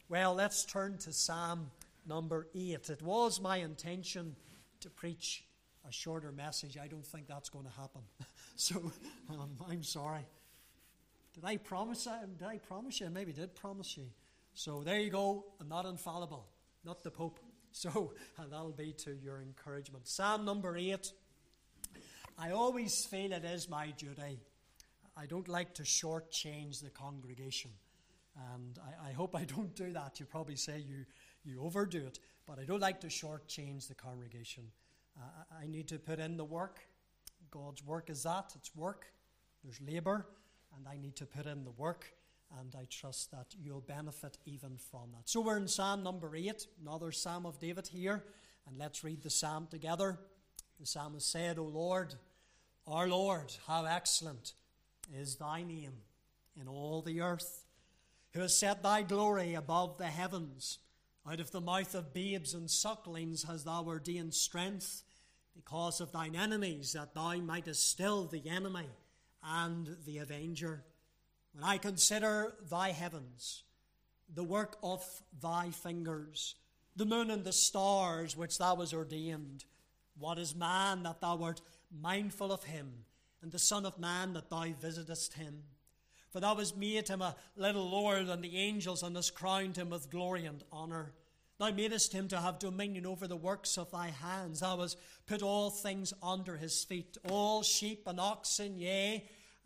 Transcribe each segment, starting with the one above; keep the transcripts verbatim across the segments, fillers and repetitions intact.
Well, let's turn to Psalm number eight. It was my intention to preach a shorter message. I don't think that's going to happen. So um, I'm sorry. Did I promise? Did I promise you? I maybe did promise you. So there you go. I'm not infallible. Not the Pope. So and that'll be to your encouragement. Psalm number eight. I always feel it is my duty. I don't like to shortchange the congregation. And I, I hope I don't do that. You probably say you, you overdo it. But I don't like to shortchange the congregation. Uh, I need to put in the work. God's work is that. It's work. There's labour. And I need to put in the work. And I trust that you'll benefit even from that. So we're in Psalm number eight. Another Psalm of David here. And let's read the Psalm together. The psalmist said, O Lord, our Lord, how excellent is thy name in all the earth, who has set thy glory above the heavens. Out of the mouth of babes and sucklings hast thou ordained strength, because of thine enemies, that thou mightest still the enemy and the avenger. When I consider thy heavens, the work of thy fingers, the moon and the stars which thou hast ordained, what is man that thou art mindful of him, and the Son of Man that thou visitest him? For thou hast made him a little lower than the angels, and hast crowned him with glory and honour. Thou madest him to have dominion over the works of thy hands. Thou hast put all things under his feet, all sheep and oxen, yea,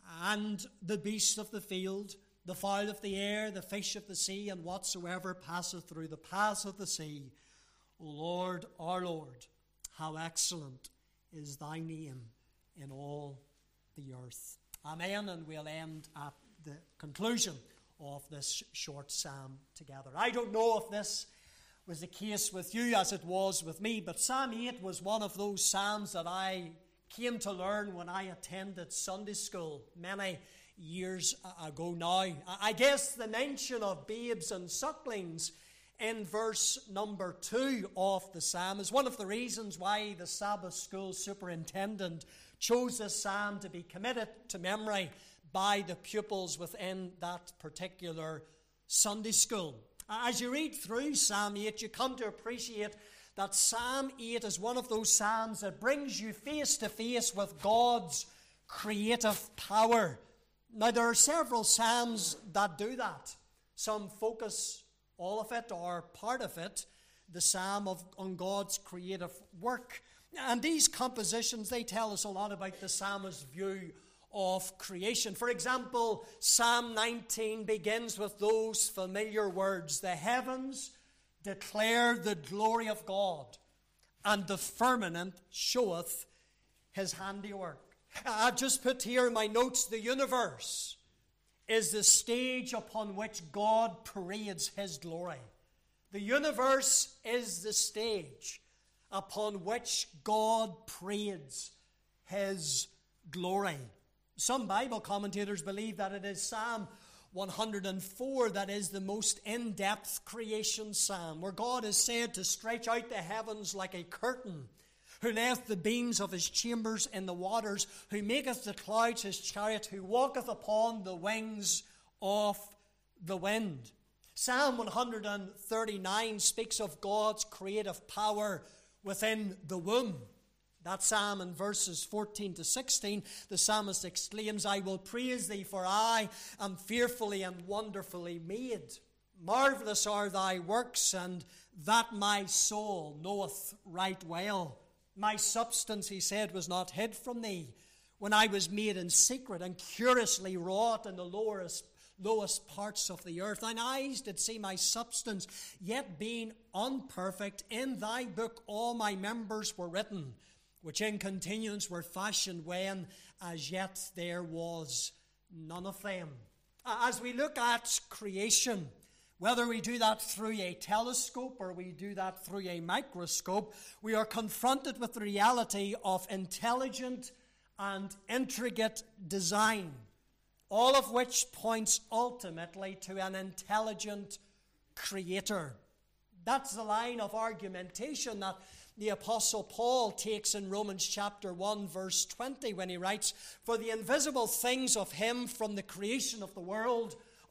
and the beasts of the field, the fowl of the air, the fish of the sea, and whatsoever passeth through the paths of the sea. O Lord, our Lord, how excellent is thy name in all the earth. Amen. And we'll end at the conclusion of this short psalm together. I don't know if this was the case with you as it was with me, but Psalm eight was one of those psalms that I came to learn when I attended Sunday school many years ago now. I guess the mention of babes and sucklings in verse number two of the psalm is one of the reasons why the Sabbath school superintendent chose this psalm to be committed to memory by the pupils within that particular Sunday school. As you read through Psalm eight, you come to appreciate that Psalm eight is one of those psalms that brings you face to face with God's creative power. Now, there are several psalms that do that. Some focus all of it or part of it, the psalm of on God's creative work. And these compositions, they tell us a lot about the psalmist's view of creation. For example, Psalm nineteen begins with those familiar words, the heavens declare the glory of God, and the firmament showeth his handiwork. I've just put here in my notes, the universe is the stage upon which God parades his glory. The universe is the stage upon which God parades his glory. Some Bible commentators believe that it is Psalm one hundred four that is the most in-depth creation psalm, where God is said to stretch out the heavens like a curtain, who layeth the beams of his chambers in the waters, who maketh the clouds his chariot, who walketh upon the wings of the wind. Psalm one hundred thirty-nine speaks of God's creative power within the womb. That psalm in verses fourteen to sixteen, the psalmist exclaims, I will praise thee, for I am fearfully and wonderfully made. Marvellous are thy works, and that my soul knoweth right well. My substance, he said, was not hid from thee, when I was made in secret and curiously wrought in the lowest, lowest parts of the earth. Thine eyes did see my substance, yet being unperfect, in thy book all my members were written, which in continuance were fashioned when as yet there was none of them. As we look at creation, whether we do that through a telescope or we do that through a microscope, we are confronted with the reality of intelligent and intricate design, all of which points ultimately to an intelligent creator. That's the line of argumentation that the Apostle Paul takes in Romans chapter one, verse twenty, when he writes, For the invisible things of him from the creation of the world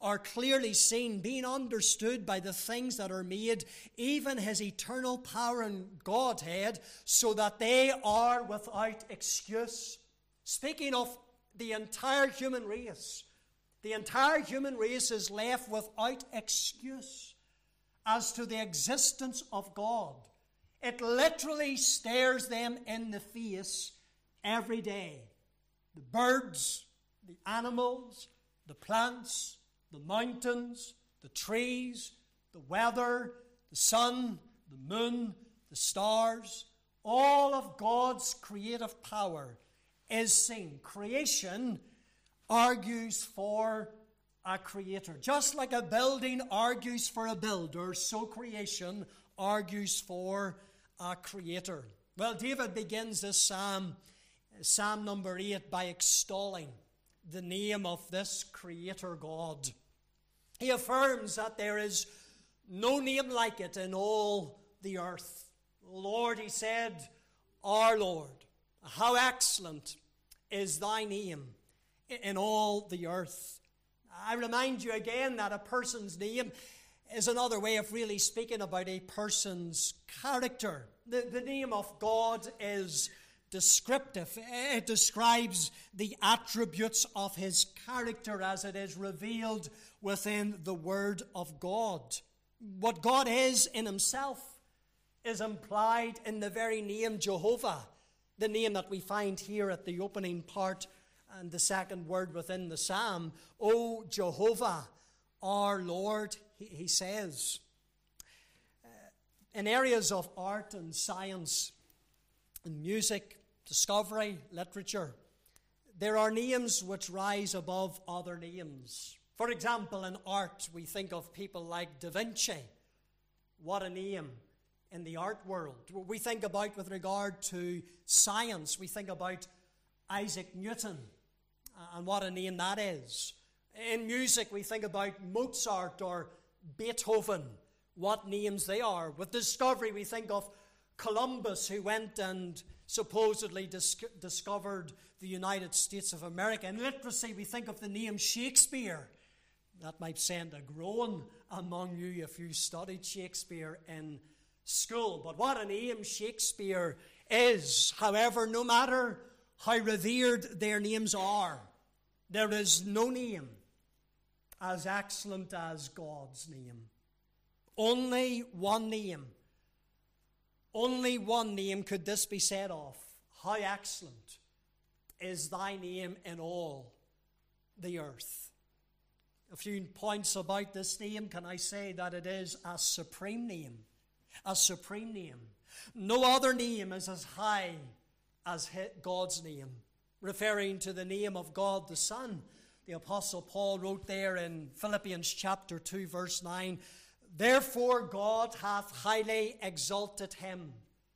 are clearly seen, being understood by the things that are made, even his eternal power and Godhead, so that they are without excuse. Speaking of the entire human race, the entire human race is left without excuse as to the existence of God. It literally stares them in the face every day. The birds, the animals, the plants, the mountains, the trees, the weather, the sun, the moon, the stars, all of God's creative power is seen. Creation argues for a creator. Just like a building argues for a builder, so creation argues for a creator. Well, David begins this psalm, Psalm number eight, by extolling the name of this creator God. He affirms that there is no name like it in all the earth. Lord, he said, our Lord, how excellent is thy name in all the earth. I remind you again that a person's name is another way of really speaking about a person's character. The, the name of God is descriptive. It describes the attributes of his character as it is revealed within the Word of God. What God is in himself is implied in the very name Jehovah, the name that we find here at the opening part and the second word within the psalm. O Jehovah, our Lord, he, he says. Uh, in areas of art and science and music, discovery, literature, there are names which rise above other names. For example, in art, we think of people like Da Vinci. What a name in the art world. We think about, with regard to science, we think about Isaac Newton, and what a name that is. In music, we think about Mozart or Beethoven, what names they are. With discovery, we think of Columbus, who went and supposedly dis- discovered the United States of America. In literacy, we think of the name Shakespeare. That might send a groan among you if you studied Shakespeare in school. But what a name Shakespeare is. However, no matter how revered their names are, there is no name as excellent as God's name. Only one name. Only one name could this be said of. How excellent is thy name in all the earth. A few points about this name. Can I say that it is a supreme name? A supreme name. No other name is as high as God's name. Referring to the name of God the Son, the Apostle Paul wrote there in Philippians chapter two, verse nine, therefore God hath highly exalted him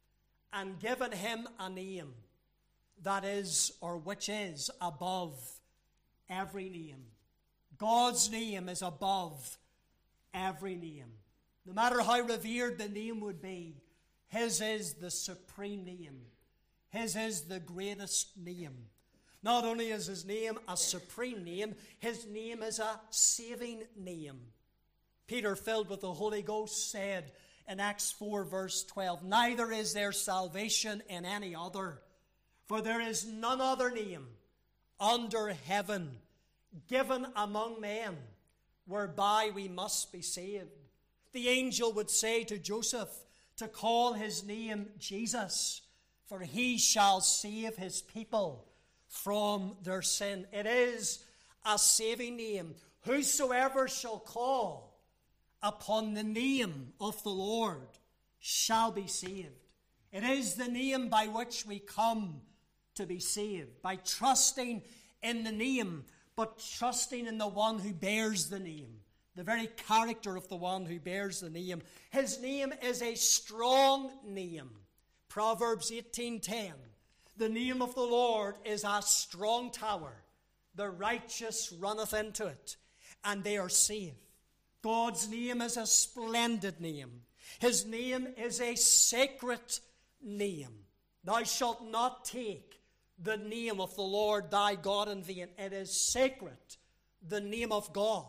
and given him a name that is, or which is, above every name. God's name is above every name. No matter how revered the name would be, his is the supreme name. His is the greatest name. Not only is his name a supreme name, his name is a saving name. Peter, filled with the Holy Ghost, said in Acts four, verse twelve, neither is there salvation in any other, for there is none other name under heaven given among men whereby we must be saved. The angel would say to Joseph to call his name Jesus, for he shall save his people from their sin. It is a saving name. Whosoever shall call upon the name of the Lord shall be saved. It is the name by which we come to be saved, by trusting in the name, but trusting in the one who bears the name, the very character of the one who bears the name. His name is a strong name. Proverbs eighteen ten. The name of the Lord is a strong tower. The righteous runneth into it, and they are safe. God's name is a splendid name. His name is a sacred name. Thou shalt not take the name of the Lord thy God in vain. It is sacred, the name of God.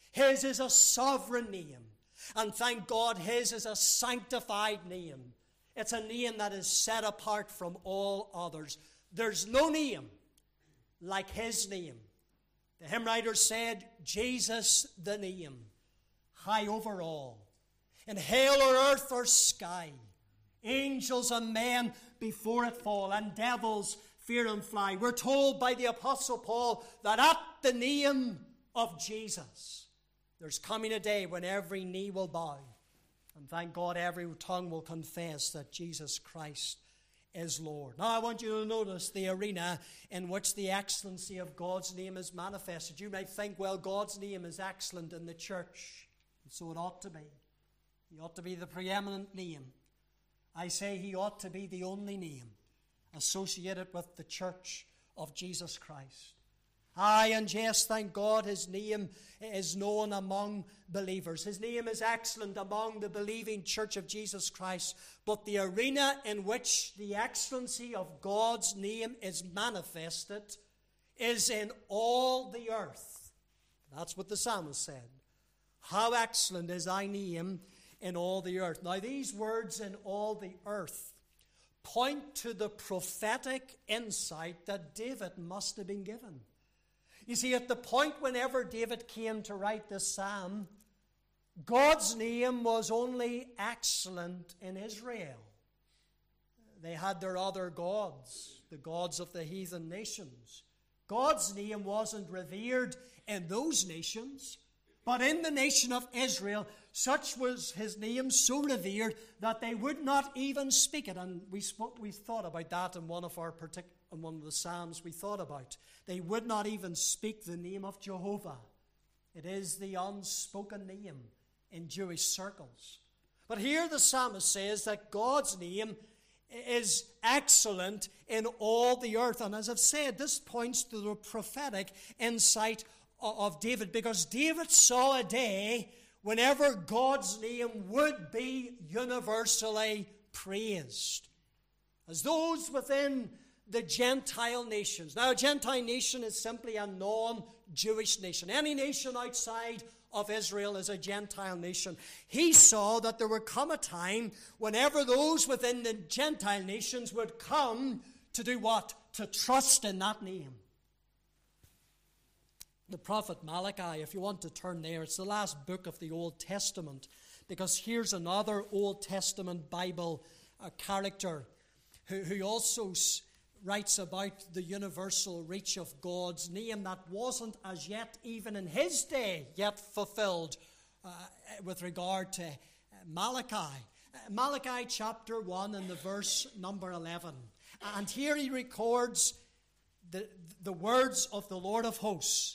His is a sovereign name. And thank God, His is a sanctified name. It's a name that is set apart from all others. There's no name like His name. The hymn writer said, Jesus the name, high over all. In hell or earth or sky, angels and men before it fall, and devils fear and fly. We're told by the Apostle Paul that at the name of Jesus, there's coming a day when every knee will bow. And thank God every tongue will confess that Jesus Christ is Lord. Now I want you to notice the arena in which the excellency of God's name is manifested. You might think, well, God's name is excellent in the church. And so it ought to be. He ought to be the preeminent name. I say He ought to be the only name associated with the church of Jesus Christ. Aye, and yes, thank God His name is known among believers. His name is excellent among the believing church of Jesus Christ. But the arena in which the excellency of God's name is manifested is in all the earth. That's what the psalmist said. How excellent is thy name in all the earth. Now these words, in all the earth, point to the prophetic insight that David must have been given. You see, at the point whenever David came to write this psalm, God's name was only excellent in Israel. They had their other gods, the gods of the heathen nations. God's name wasn't revered in those nations, but in the nation of Israel, such was His name, so revered that they would not even speak it. And we spoke, we thought about that in one of our partic- in one of the psalms we thought about. They would not even speak the name of Jehovah. It is the unspoken name in Jewish circles. But here the psalmist says that God's name is excellent in all the earth. And as I've said, this points to the prophetic insight of David, because David saw a day whenever God's name would be universally praised. As those within the Gentile nations. Now, a Gentile nation is simply a non-Jewish nation. Any nation outside of Israel is a Gentile nation. He saw that there would come a time whenever those within the Gentile nations would come to do what? To trust in that name. The prophet Malachi, if you want to turn there, it's the last book of the Old Testament, because here's another Old Testament Bible uh, character who, who also s- writes about the universal reach of God's name that wasn't as yet, even in his day, yet fulfilled uh, with regard to uh, Malachi. Uh, Malachi chapter one and the verse number eleven. And here he records the, the words of the Lord of hosts.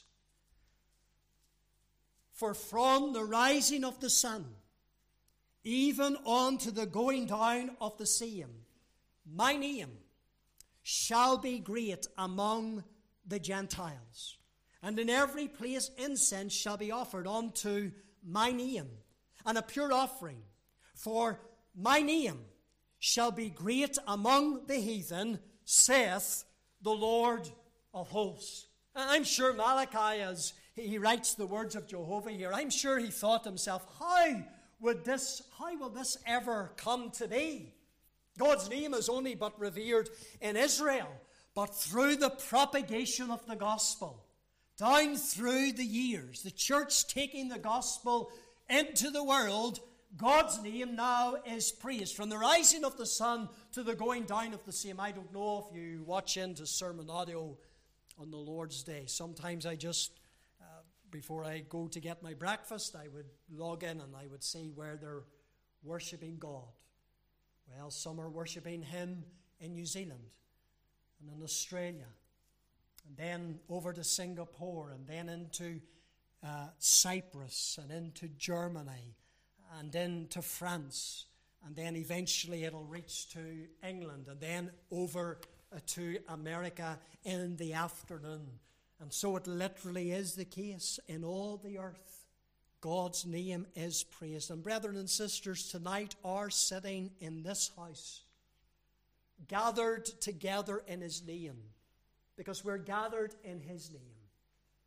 For from the rising of the sun, even unto the going down of the same, my name shall be great among the Gentiles. And in every place incense shall be offered unto my name, and a pure offering. For my name shall be great among the heathen, saith the Lord of hosts. And I'm sure Malachi, as he writes the words of Jehovah here, I'm sure he thought to himself, how would this, how will this ever come to be? God's name is only but revered in Israel, but through the propagation of the gospel, down through the years, the church taking the gospel into the world, God's name now is praised. From the rising of the sun to the going down of the same. I don't know if you watch into sermon audio on the Lord's Day. Sometimes I just, uh, before I go to get my breakfast, I would log in and I would see where they're worshipping God. Well, some are worshipping Him in New Zealand and in Australia, and then over to Singapore, and then into uh, Cyprus, and into Germany, and into France, and then eventually it'll reach to England, and then over uh, to America in the afternoon. And so it literally is the case in all the earth. God's name is praised. And brethren and sisters, tonight are sitting in this house, gathered together in His name, because we're gathered in His name,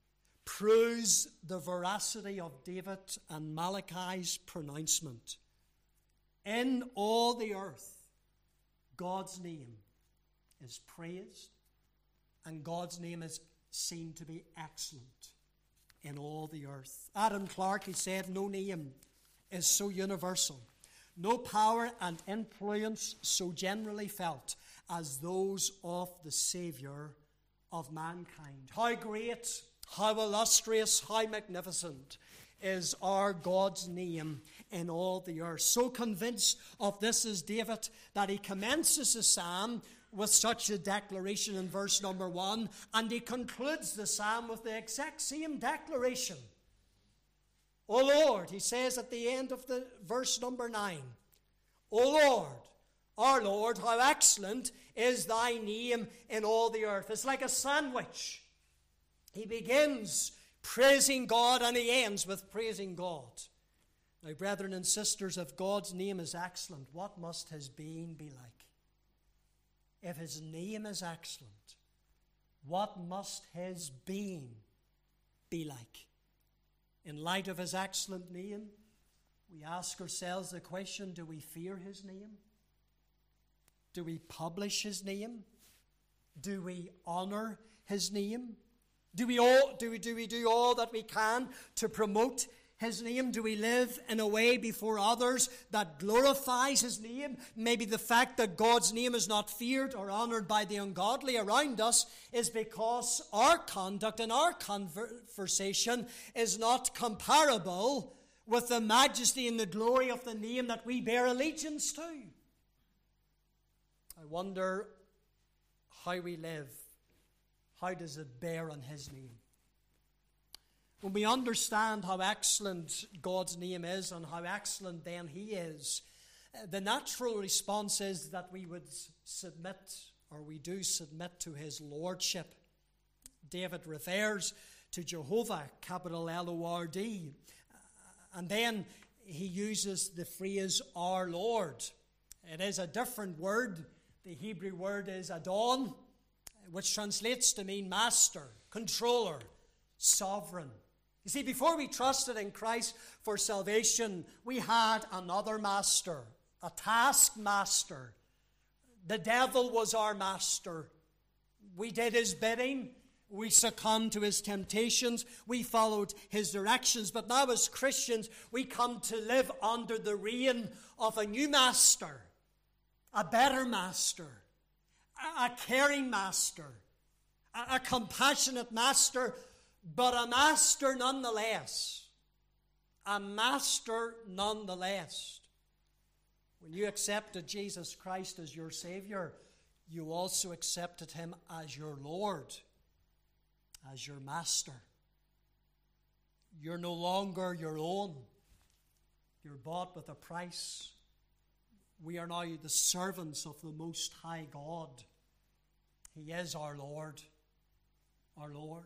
proves the veracity of David and Malachi's pronouncement. In all the earth, God's name is praised, and God's name is seen to be excellent in all the earth. Adam Clarke, he said, no name is so universal, no power and influence so generally felt as those of the Saviour of mankind. How great, how illustrious, how magnificent is our God's name in all the earth. So convinced of this is David that he commences the psalm with such a declaration in verse number one, and he concludes the psalm with the exact same declaration. O Lord, he says at the end of the verse number nine, O Lord, our Lord, how excellent is thy name in all the earth. It's like a sandwich. He begins praising God and he ends with praising God. Now, brethren and sisters, if God's name is excellent, what must his being be like? If his name is excellent, what must his being be like? In light of his excellent name, we ask ourselves the question, do we fear his name? Do we publish his name? Do we honor his name? Do we all do we do we do all that we can to promote his name? Do we live in a way before others that glorifies his name? Maybe the fact that God's name is not feared or honored by the ungodly around us is because our conduct and our conversation is not comparable with the majesty and the glory of the name that we bear allegiance to. I wonder how we live. How does it bear on his name? When we understand how excellent God's name is and how excellent then he is, the natural response is that we would submit, or we do submit to his lordship. David refers to Jehovah, capital L O R D. And then he uses the phrase, our Lord. It is a different word. The Hebrew word is Adon, which translates to mean master, controller, sovereign. You see, before we trusted in Christ for salvation, we had another master, a taskmaster. The devil was our master. We did his bidding. We succumbed to his temptations. We followed his directions. But now as Christians, we come to live under the reign of a new master, a better master, a caring master, a compassionate master, but a master nonetheless. A master nonetheless. When you accepted Jesus Christ as your Savior, you also accepted him as your Lord, as your master. You're no longer your own. You're bought with a price. We are now the servants of the Most High God. He is our Lord, our Lord.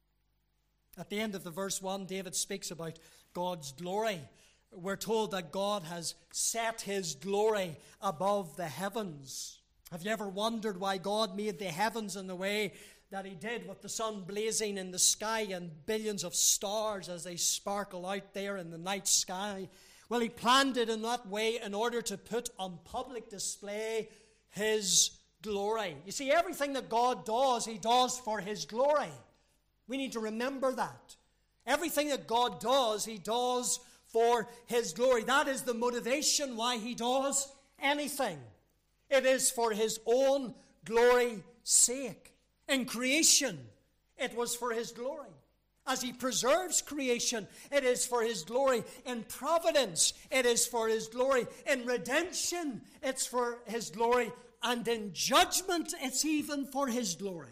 At the end of the verse one, David speaks about God's glory. We're told that God has set his glory above the heavens. Have you ever wondered why God made the heavens in the way that he did, with the sun blazing in the sky and billions of stars as they sparkle out there in the night sky? Well, he planned it in that way in order to put on public display his glory. You see, everything that God does, he does for his glory. We need to remember that. Everything that God does, he does for his glory. That is the motivation why he does anything. It is for his own glory's sake. In creation, it was for his glory. As he preserves creation, it is for his glory. In providence, it is for his glory. In redemption, it's for his glory. And in judgment, it's even for his glory.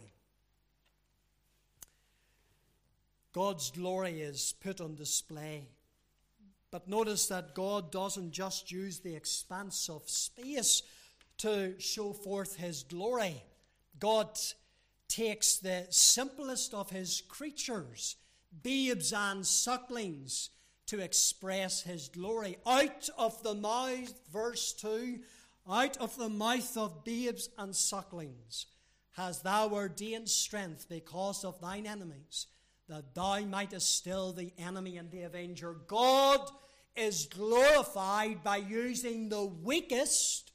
God's glory is put on display. But notice that God doesn't just use the expanse of space to show forth his glory. God takes the simplest of his creatures, babes and sucklings, to express his glory. Out of the mouth, verse two, out of the mouth of babes and sucklings hast thou ordained strength because of thine enemies, that thou mightest still the enemy and the avenger. God is glorified by using the weakest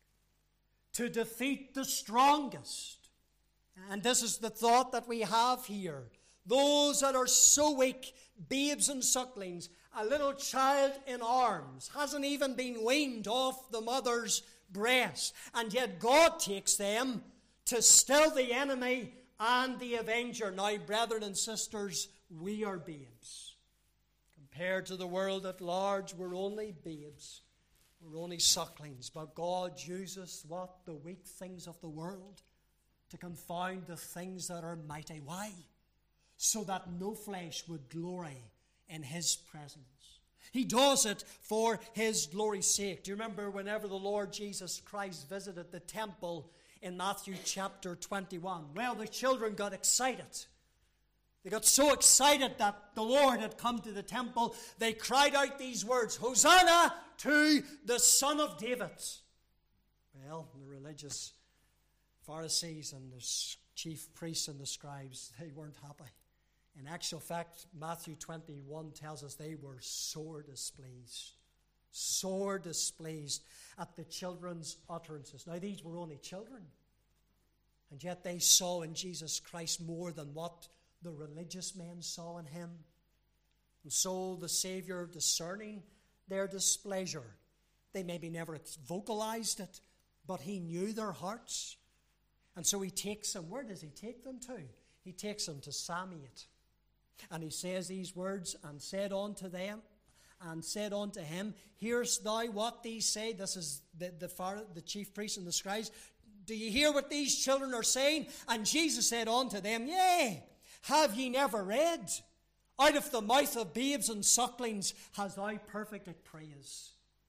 to defeat the strongest. And this is the thought that we have here. Those that are so weak, babes and sucklings, a little child in arms, hasn't even been weaned off the mother's breast, and yet God takes them to still the enemy and the avenger. Now, brethren and sisters, we are babes. Compared to the world at large, we're only babes. We're only sucklings. But God uses what? The weak things of the world to confound the things that are mighty. Why? So that no flesh would glory in his presence. He does it for his glory's sake. Do you remember whenever the Lord Jesus Christ visited the temple in Matthew chapter twenty-one? Well, the children got excited. They got so excited that the Lord had come to the temple, they cried out these words, Hosanna to the Son of David. Well, the religious Pharisees and the chief priests and the scribes, they weren't happy. In actual fact, Matthew twenty-one tells us they were sore displeased. Sore displeased at the children's utterances. Now, these were only children. And yet they saw in Jesus Christ more than what the religious men saw in him. And so the Savior, discerning their displeasure, they maybe never vocalized it, but he knew their hearts. And so he takes them. Where does he take them to? He takes them to Psalm eight. And he says these words, and said unto them, and said unto him, Hearest thou what these say? This is the, the, the chief priests and the scribes. Do you hear what these children are saying? And Jesus said unto them, Yea, have ye never read? Out of the mouth of babes and sucklings hast thou perfected praise.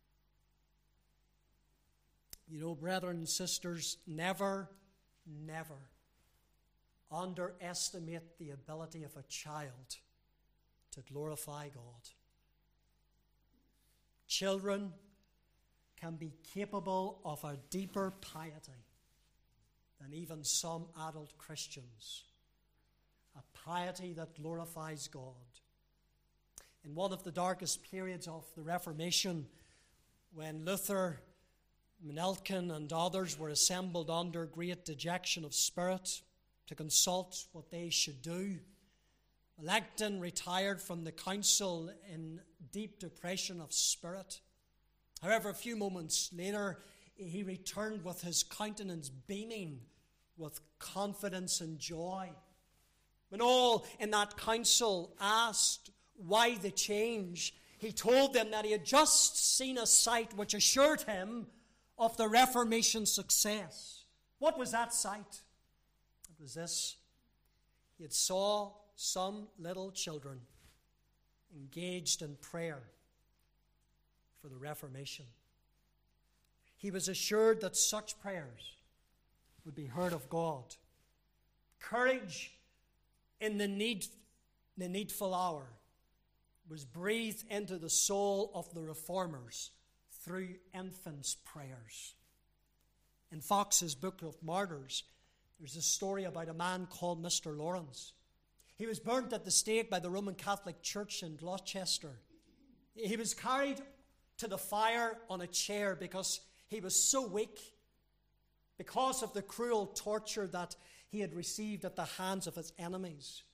You know, brethren and sisters, never, never underestimate the ability of a child to glorify God. Children can be capable of a deeper piety than even some adult Christians. A piety that glorifies God. In one of the darkest periods of the Reformation, when Luther, Melanchthon, and others were assembled under great dejection of spirit to consult what they should do, Melanchthon retired from the council in deep depression of spirit. However, a few moments later, he returned with his countenance beaming with confidence and joy. When all in that council asked why the change, he told them that he had just seen a sight which assured him of the Reformation's success. What was that sight? It was this. He had saw some little children engaged in prayer for the Reformation. He was assured that such prayers would be heard of God. Courage in the need, the needful hour was breathed into the soul of the reformers through infants' prayers. In Fox's Book of Martyrs, there's a story about a man called Mister Lawrence. He was burnt at the stake by the Roman Catholic Church in Gloucester. He was carried to the fire on a chair because he was so weak, because of the cruel torture that he had received at the hands of his enemies.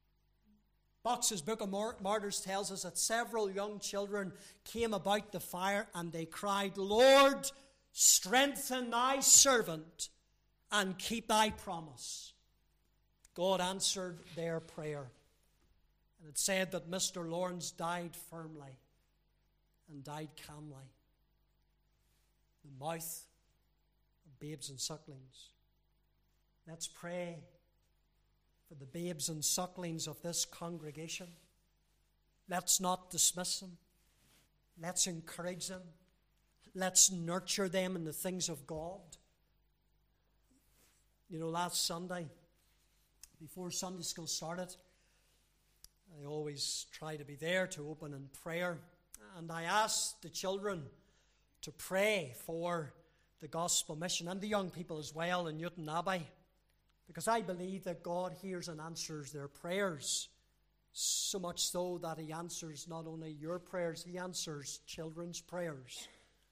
Fox's Book of Martyrs tells us that several young children came about the fire and they cried, Lord, strengthen thy servant and keep thy promise. God answered their prayer. And it said that Mister Lawrence died firmly and died calmly. The mouth of babes and sucklings. Let's pray for the babes and sucklings of this congregation. Let's not dismiss them. Let's encourage them. Let's nurture them in the things of God. You know, last Sunday, before Sunday school started, I always try to be there to open in prayer. And I asked the children to pray for the gospel mission and the young people as well in Newton Abbey, because I believe that God hears and answers their prayers. So much so that he answers not only your prayers, he answers children's prayers.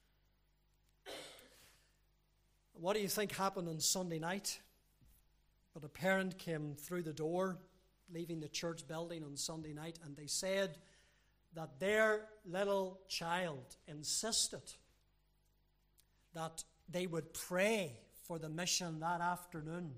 What do you think happened on Sunday night? But a parent came through the door, leaving the church building on Sunday night, and they said that their little child insisted that they would pray for the mission that afternoon.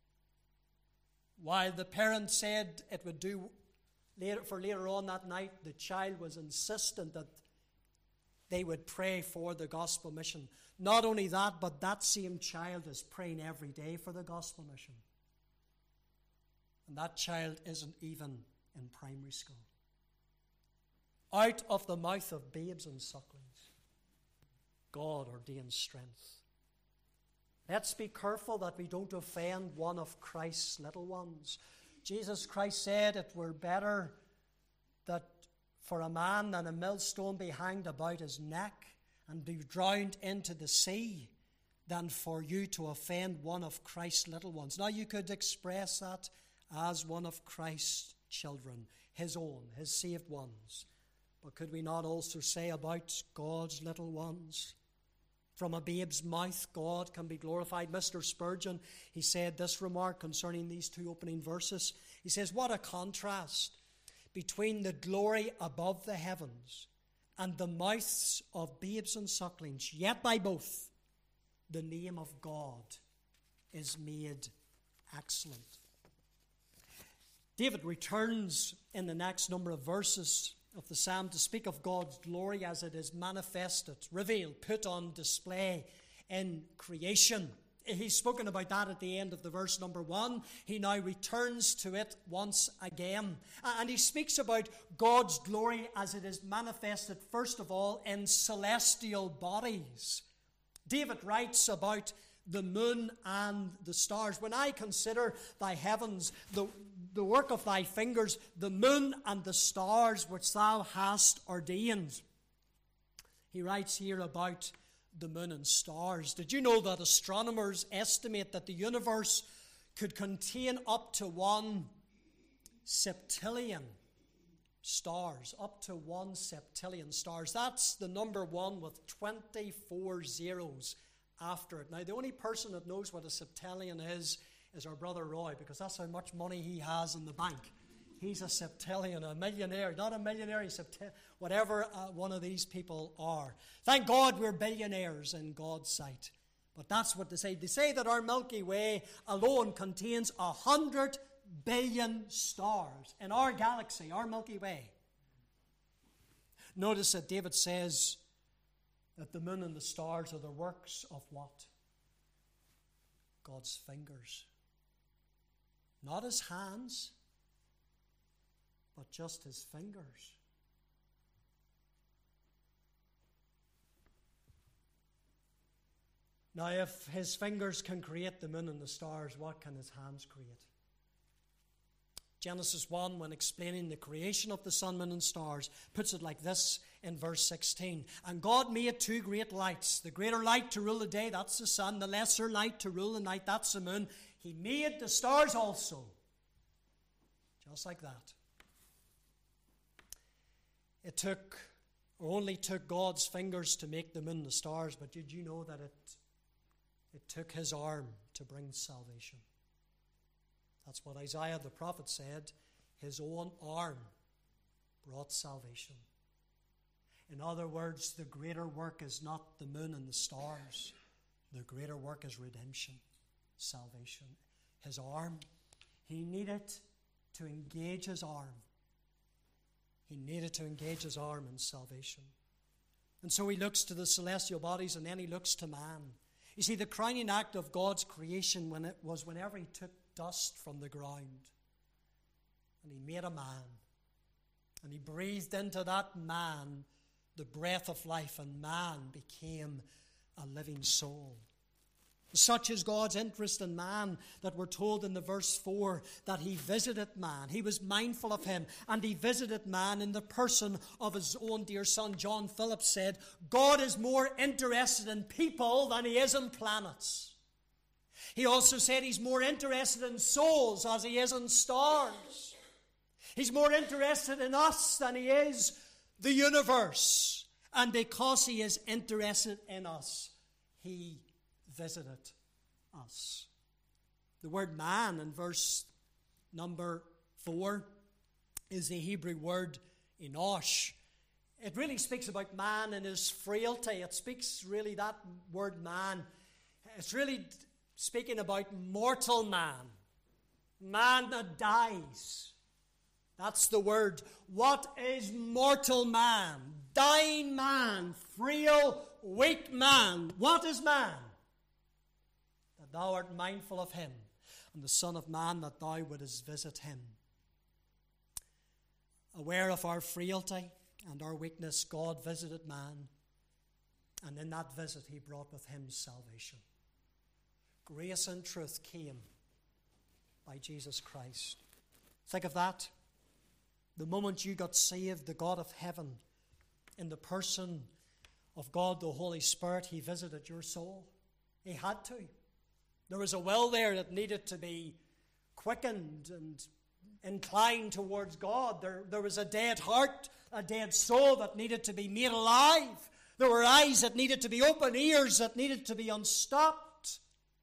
While the parent said it would do later, for later on that night, the child was insistent that they would pray for the gospel mission. Not only that, but that same child is praying every day for the gospel mission. And that child isn't even in primary school. Out of the mouth of babes and sucklings, God ordains strength. Let's be careful that we don't offend one of Christ's little ones. Jesus Christ said it were better that for a man than a millstone be hanged about his neck and be drowned into the sea than for you to offend one of Christ's little ones. Now you could express that as one of Christ's children, his own, his saved ones. But could we not also say about God's little ones? From a babe's mouth, God can be glorified. Mister Spurgeon, he said this remark concerning these two opening verses. He says, what a contrast between the glory above the heavens and the mouths of babes and sucklings. Yet by both, the name of God is made excellent. David returns in the next number of verses of the psalm to speak of God's glory as it is manifested, revealed, put on display in creation. He's spoken about that at the end of the verse number one. He now returns to it once again. And he speaks about God's glory as it is manifested, first of all, in celestial bodies. David writes about the moon and the stars. When I consider thy heavens, the, the work of thy fingers, the moon and the stars which thou hast ordained. He writes here about the moon and stars. Did you know that astronomers estimate that the universe could contain up to one septillion stars? Up to one septillion stars. That's the number one with twenty-four zeros after it. Now, the only person that knows what a septillion is is our brother Roy, because that's how much money he has in the bank. He's a septillion, a millionaire, not a millionaire, he's septi- whatever uh, one of these people are. Thank God we're billionaires in God's sight. But that's what they say. They say that our Milky Way alone contains a hundred billion stars in our galaxy, our Milky Way. Notice that David says that the moon and the stars are the works of what? God's fingers. Not his hands, but just his fingers. Now, if his fingers can create the moon and the stars, what can his hands create? Genesis one, when explaining the creation of the sun, moon, and stars, puts it like this in verse sixteen. And God made two great lights. The greater light to rule the day, that's the sun. The lesser light to rule the night, that's the moon. He made the stars also. Just like that. It took, or only took God's fingers to make the moon and the stars, but did you know that it, it took his arm to bring salvation? That's what Isaiah the prophet said. His own arm brought salvation. In other words, the greater work is not the moon and the stars. The greater work is redemption, salvation. His arm, he needed to engage his arm. He needed to engage his arm in salvation. And so he looks to the celestial bodies, and then he looks to man. You see, the crowning act of God's creation when it was whenever he took dust from the ground and he made a man, and he breathed into that man the breath of life, and man became a living soul. Such is God's interest in man that we're told in the verse four that he visited man. He was mindful of him, and he visited man in the person of his own dear son. John Phillips said, God is more interested in people than he is in planets. He also said he's more interested in souls as he is in stars. He's more interested in us than he is the universe. And because he is interested in us, he visited us. The word man in verse number four is the Hebrew word enosh. It really speaks about man and his frailty. It speaks really, that word man, it's really speaking about mortal man. Man that dies. That's the word. What is mortal man? Dying man. Frail, weak man. What is man? That thou art mindful of him, and the Son of Man that thou wouldest visit him. Aware of our frailty and our weakness, God visited man, and in that visit he brought with him salvation. Grace and truth came by Jesus Christ. Think of that. The moment you got saved, the God of heaven, in the person of God the Holy Spirit, he visited your soul. He had to. There was a will there that needed to be quickened and inclined towards God. There, there was a dead heart, a dead soul that needed to be made alive. There were eyes that needed to be opened, ears that needed to be unstopped,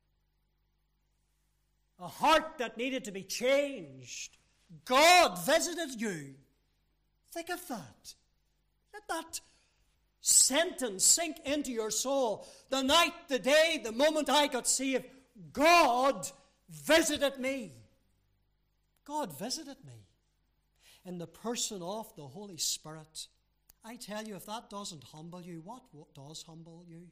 a heart that needed to be changed. God visited you. Think of that. Let that sentence sink into your soul. The night, the day, the moment I got saved, God visited me. God visited me in the person of the Holy Spirit. I tell you, if that doesn't humble you, what, what does humble you?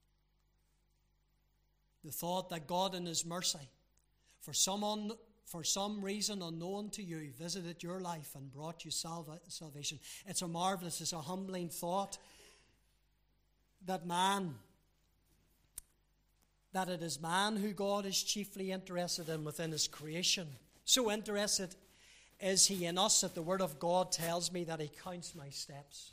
The thought that God in his mercy, for some, un, for some reason unknown to you, visited your life and brought you salva- salvation. It's a marvelous, it's a humbling thought that man, that it is man who God is chiefly interested in within his creation. So interested is he in us that the Word of God tells me that he counts my steps.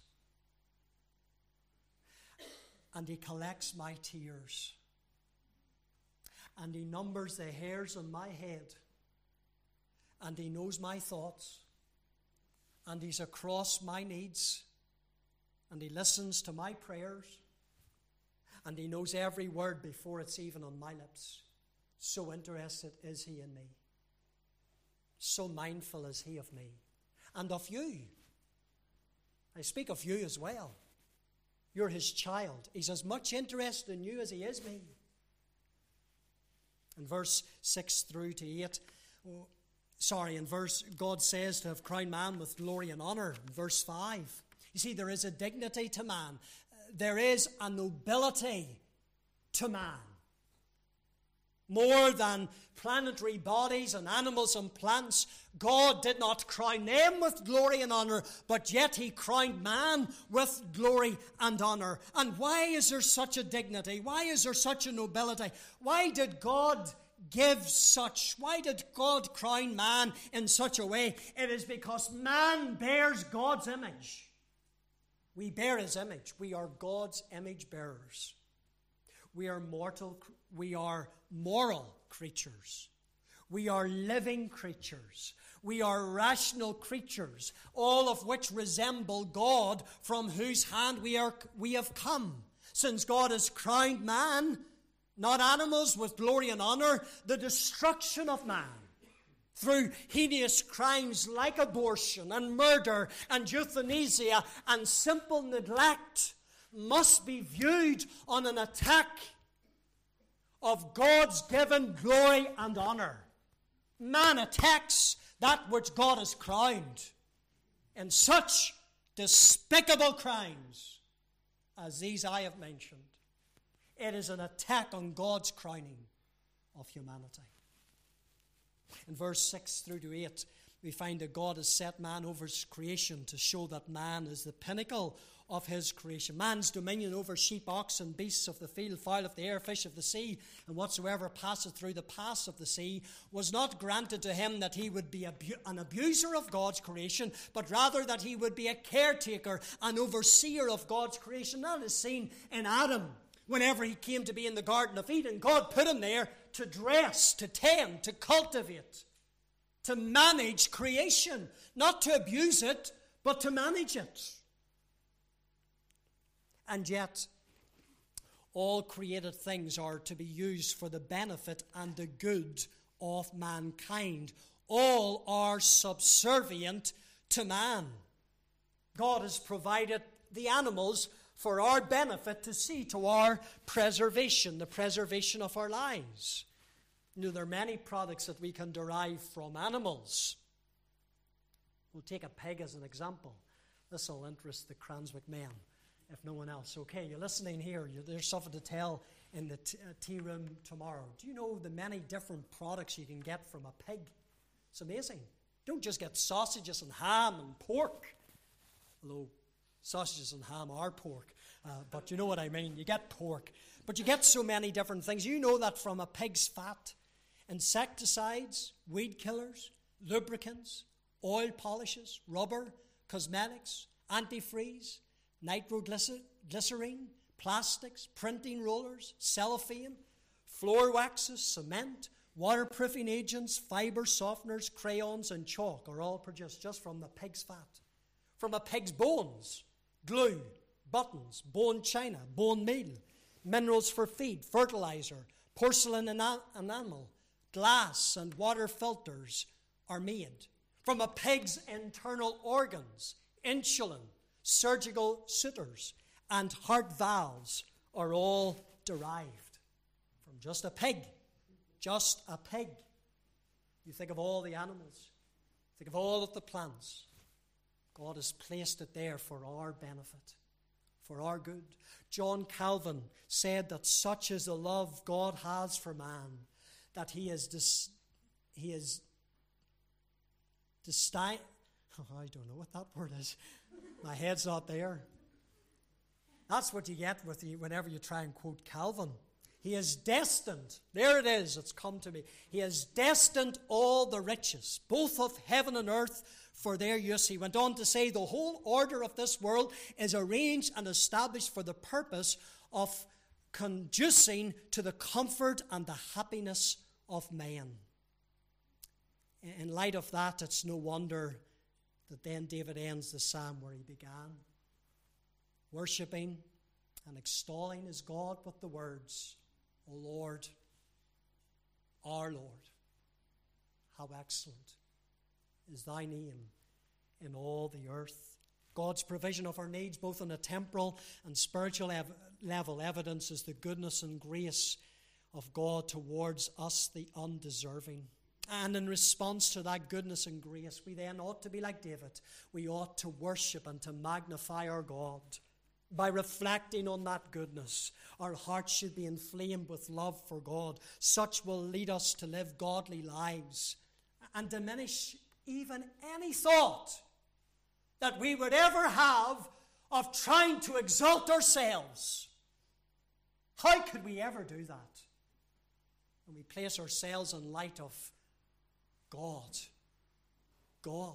And he collects my tears. And he numbers the hairs on my head. And he knows my thoughts. And he's across my needs. And he listens to my prayers. And he knows every word before it's even on my lips. So interested is he in me. So mindful is he of me. And of you. I speak of you as well. You're his child. He's as much interested in you as he is me. In verse six through to eight, oh, sorry, in verse, God says to have crowned man with glory and honor. In verse five, you see, there is a dignity to man. There is a nobility to man. More than planetary bodies and animals and plants, God did not crown them with glory and honor, but yet he crowned man with glory and honor. And why is there such a dignity? Why is there such a nobility? Why did God give such? Why did God crown man in such a way? It is because man bears God's image. We bear his image. We are God's image bearers. We are mortal, we are moral creatures. We are living creatures. We are rational creatures, all of which resemble God, from whose hand we are we have come. Since God has crowned man, not animals, with glory and honor, the destruction of man through heinous crimes like abortion and murder and euthanasia and simple neglect must be viewed on an attack of God's given glory and honor. Man attacks that which God has crowned in such despicable crimes as these I have mentioned. It is an attack on God's crowning of humanity. In verse six through to eight, we find that God has set man over his creation to show that man is the pinnacle of his creation. Man's dominion over sheep, oxen, beasts of the field, fowl of the air, fish of the sea, and whatsoever passeth through the paths of the sea, was not granted to him that he would be abu- an abuser of God's creation, but rather that he would be a caretaker, an overseer of God's creation. That is seen in Adam. Whenever he came to be in the Garden of Eden, God put him there to dress, to tend, to cultivate, to manage creation, not to abuse it, but to manage it. And yet, all created things are to be used for the benefit and the good of mankind. All are subservient to man. God has provided the animals for our benefit to see, to our preservation, the preservation of our lives. You know, there are many products that we can derive from animals. We'll take a pig as an example. This will interest the Cranswick men, if no one else. Okay, you're listening here. You're, there's something to tell in the t- uh, tea room tomorrow. Do you know the many different products you can get from a pig? It's amazing. You don't just get sausages and ham and pork. Although sausages and ham are pork. Uh, but you know what I mean. You get pork. But you get so many different things. You know that from a pig's fat. Insecticides, weed killers, lubricants, oil polishes, rubber, cosmetics, antifreeze, nitroglycerine, plastics, printing rollers, cellophane, floor waxes, cement, waterproofing agents, fiber softeners, crayons, and chalk are all produced just from the pig's fat. From a pig's bones, glue, buttons, bone china, bone meal, minerals for feed, fertilizer, porcelain enamel, glass, and water filters are made. From a pig's internal organs, insulin, surgical sutures, and heart valves are all derived from just a pig. Just a pig. You think of all the animals, think of all of the plants. God has placed it there for our benefit, for our good. John Calvin said that such is the love God has for man, that he is dis, he is destined. Oh, I don't know what that word is. My head's not there. That's what you get with you whenever you try and quote Calvin. He is destined. There it is. It's come to me. He has destined all the riches, both of heaven and earth, for their use. He went on to say the whole order of this world is arranged and established for the purpose of conducing to the comfort and the happiness of man. In light of that, it's no wonder that then David ends the psalm where he began, worshipping and extolling his God with the words, O Lord, our Lord, how excellent is thy name in all the earth. God's provision of our needs, both on a temporal and spiritual ev- level, evidences the goodness and grace of God towards us, the undeserving. And in response to that goodness and grace, we then ought to be like David. We ought to worship and to magnify our God. By reflecting on that goodness, our hearts should be inflamed with love for God. Such will lead us to live godly lives and diminish even any thought that we would ever have of trying to exalt ourselves. How could we ever do that? When we place ourselves in light of God. God.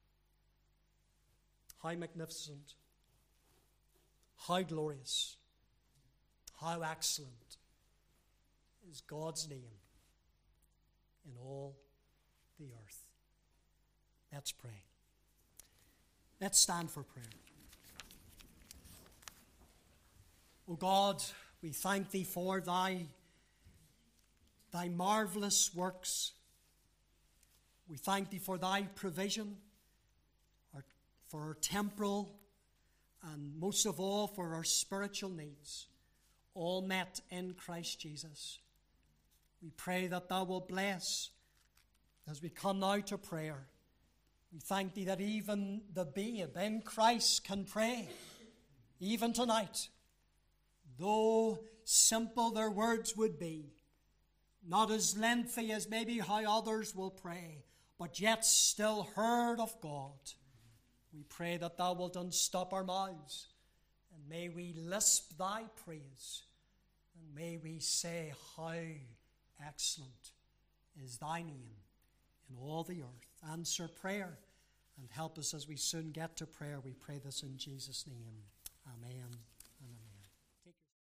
How magnificent. How glorious. How excellent is God's name in all the earth. Let's pray. Let's stand for prayer. O God, we thank thee for thy, thy marvelous works. We thank thee for thy provision, our, for our temporal, and most of all for our spiritual needs, all met in Christ Jesus. We pray that thou wilt bless as we come now to prayer. We thank thee that even the babe in Christ can pray, even tonight. Though simple their words would be, not as lengthy as maybe how others will pray, but yet still heard of God. We pray that thou wilt unstop our mouths, and may we lisp thy praise, and may we say how excellent is thy name in all the earth. Answer prayer and help us as we soon get to prayer. We pray this in Jesus' name. Amen.